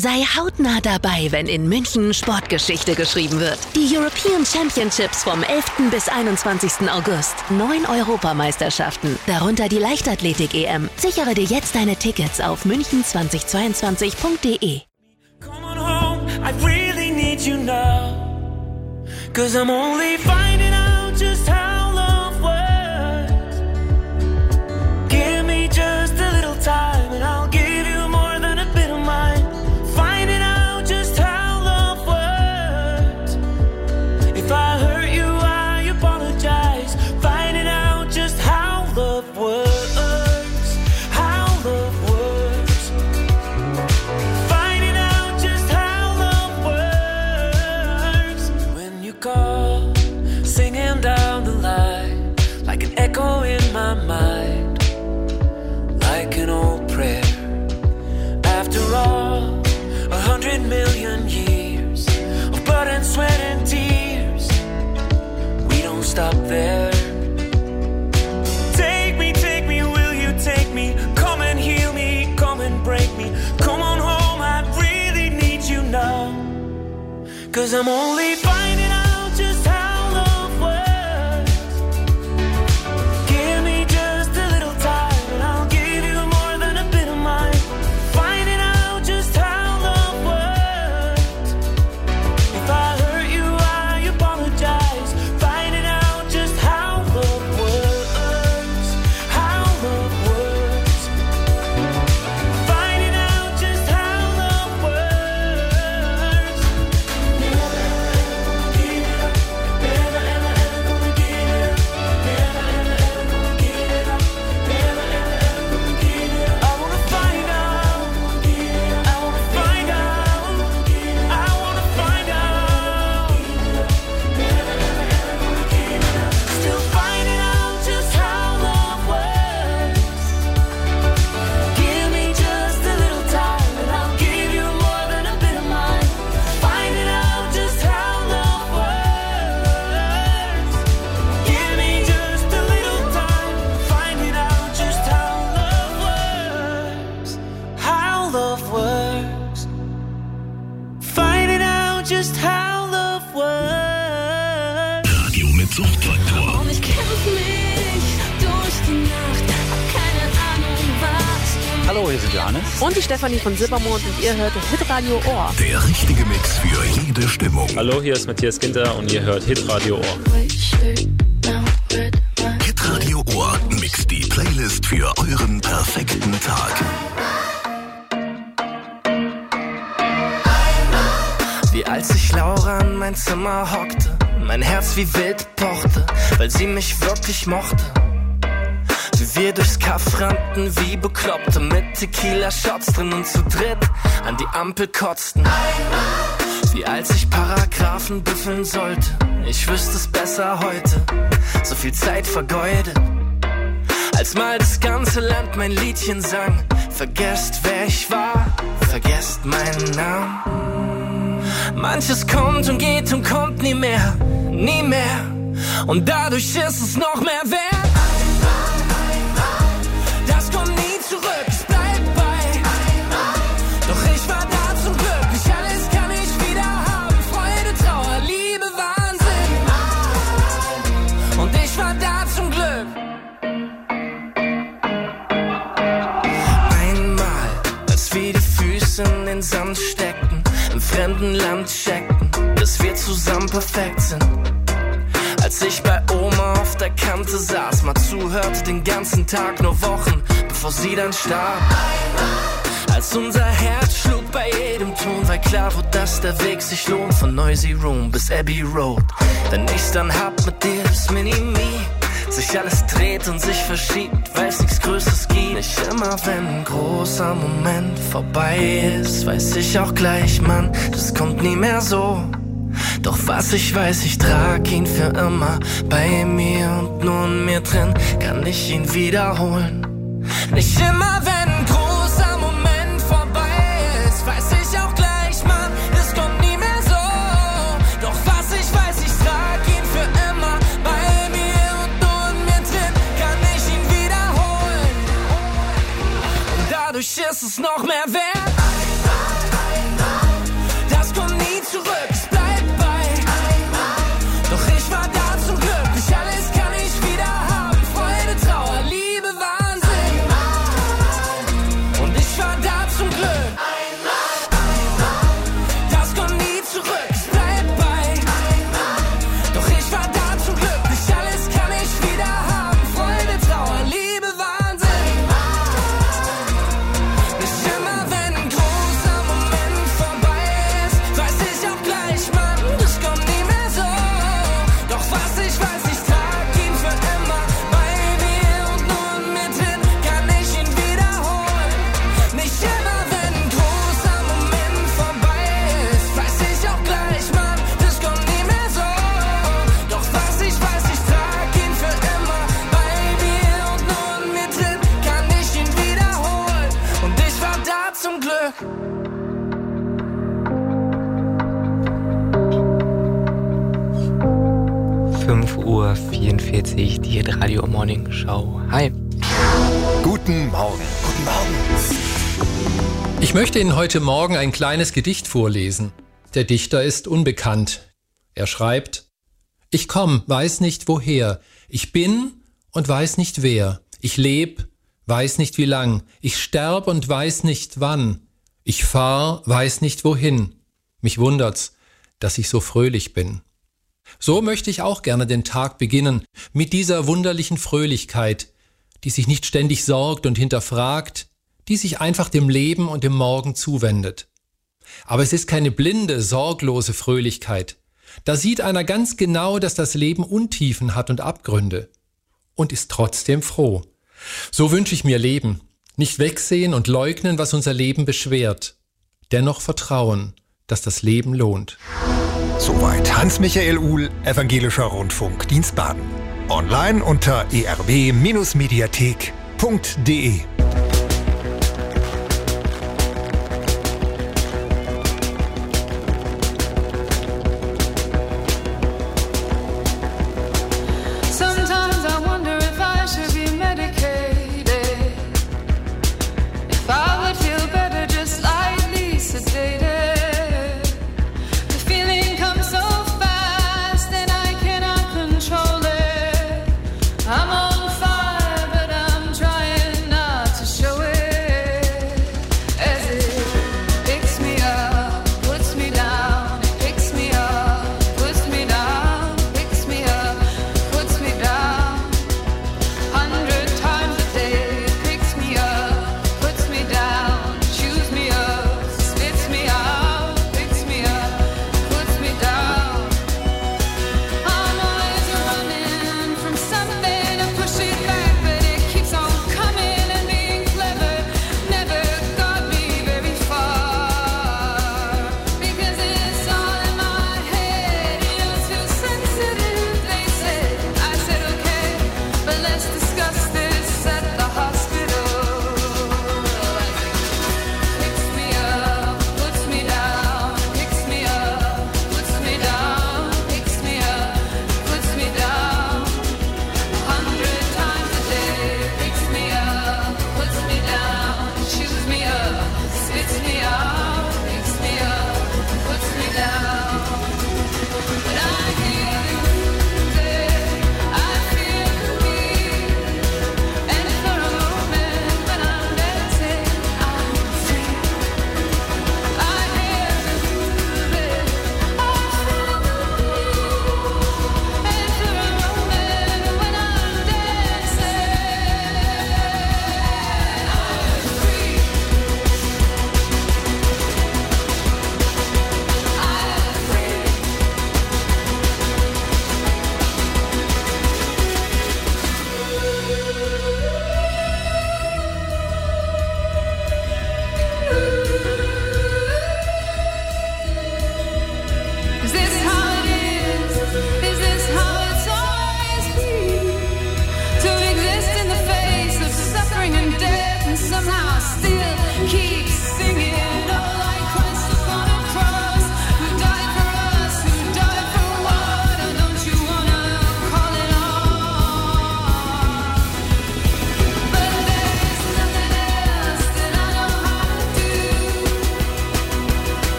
Sei hautnah dabei, wenn in München Sportgeschichte geschrieben wird. Die European Championships vom 11. bis 21. August. 9 Europameisterschaften, darunter die Leichtathletik-EM. Sichere dir jetzt deine Tickets auf münchen2022.de. Come on home, I really need you now. 'Cause I'm only finding out just how love works. Give me just a little time and I'll give you more than a bit of mine. Finding out just how love works. If I hurt you, I apologize. Finding out just how love works. How love works. Finding out just how love works. When you call, singing down the line, like an echo in my mind, like an old prayer. After all, 100 million years of blood and sweat and tears, we don't stop there. Take me, will you take me? Come and heal me, come and break me. Come on home, I really need you now. 'Cause I'm only finding out just how love works. Give me just a little time and I'll give you more than a bit of mine. Finding out just how love works. If I hurt you, I apologize. Finding out just how love works. How love works. Finding out just how love works. Never ever give it up. Never ever gonna give it up. Never ever gonna give it up. Never ever gonna give it up. I wanna find out. I wanna find out. I wanna find out. Never ever gonna give it up. Still finding out just how love works. Give me just a little time and I'll give you more than a bit of mine. Finding out just how love works. Give me just a little time. Finding out just how love works. How love works. Finding out just how love works. Radio mit Suchtfaktor. Und ich kämpf mich durch die Nacht, hab keine Ahnung was. Hallo, hier sind Johannes. Und die Stefanie von Silbermond und ihr hört Hitradio Ohr. Der richtige Mix für jede Stimmung. Hallo, hier ist Matthias Ginter und ihr hört Hitradio Ohr. Hitradio Ohr mixt die Playlist für euren perfekten Tag. Wie als ich Laura in mein Zimmer hockte, mein Herz wie wild pochte, weil sie mich wirklich mochte. Wie wir durchs Kaff rannten wie Bekloppte, mit Tequila-Shots drin und zu dritt an die Ampel kotzten. Wie als ich Paragraphen büffeln sollte, ich wüsste es besser heute, so viel Zeit vergeudet. Als mal das ganze Land mein Liedchen sang, vergesst wer ich war, vergesst meinen Namen. Manches kommt und geht und kommt nie mehr, nie mehr. Und dadurch ist es noch mehr wert. Das kommt nie zurück, es bleibt bei. Doch ich war da zum Glück, nicht alles kann ich wieder haben. Freude, Trauer, Liebe, Wahnsinn. Und ich war da zum Glück. Einmal, als wir die Füße in den Sand steckten, im fremden Land checkten, dass wir zusammen perfekt sind. Als ich bei Oma auf der Kante saß, mal zuhörte den ganzen Tag, nur Wochen, bevor sie dann starb. Als unser Herz schlug bei jedem Ton, weil klar wurde, dass der Weg sich lohnt, von Noisy Room bis Abbey Road. Wenn ich's dann hab mit dir, das Mini-Me, sich alles dreht und sich verschiebt, weil's nichts Größeres gibt. Nicht immer, wenn ein großer Moment vorbei ist, weiß ich auch gleich, Mann, das kommt nie mehr so. Doch was ich weiß, ich trag ihn für immer bei mir und nur in mir drin kann ich ihn wiederholen. Nicht immer, wenn ein großer Moment vorbei ist, weiß ich auch gleich, Mann, es kommt nie mehr so. Doch was ich weiß, ich trag ihn für immer bei mir und nur in mir drin kann ich ihn wiederholen. Und dadurch ist es noch mehr wert. 5:44 Uhr, die Hitradio Morning Show. Hi. Guten Morgen. Guten Morgen. Ich möchte Ihnen heute Morgen ein kleines Gedicht vorlesen. Der Dichter ist unbekannt. Er schreibt: Ich komm, weiß nicht woher. Ich bin und weiß nicht wer. Ich leb, weiß nicht wie lang. Ich sterb und weiß nicht wann. Ich fahr, weiß nicht wohin. Mich wundert's, dass ich so fröhlich bin. So möchte ich auch gerne den Tag beginnen, mit dieser wunderlichen Fröhlichkeit, die sich nicht ständig sorgt und hinterfragt, die sich einfach dem Leben und dem Morgen zuwendet. Aber es ist keine blinde, sorglose Fröhlichkeit. Da sieht einer ganz genau, dass das Leben Untiefen hat und Abgründe und ist trotzdem froh. So wünsche ich mir Leben, nicht wegsehen und leugnen, was unser Leben beschwert. Dennoch vertrauen, dass das Leben lohnt. Soweit Hans-Michael Uhl, Evangelischer Rundfunk Dienstbaden. Online unter erb-mediathek.de.